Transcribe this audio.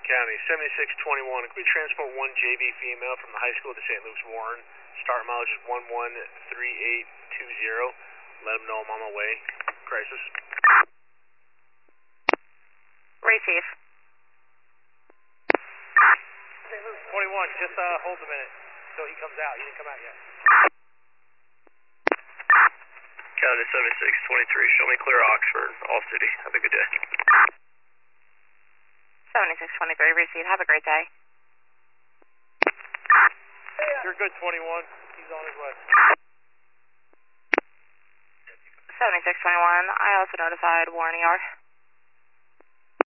County, 7621. Can we transport one JV female from the high school to St. Luke's Warren? Start mileage is 113820. Let them know I'm on my way. Crisis. Receive. St. Luke's 21, just hold a minute until he comes out. He didn't come out yet. County 7623, show me clear Oxford, all city. Have a good day. 7623, receive. Have a great day. You're good, 21. He's on his way. 7621, I also notified Warren ER.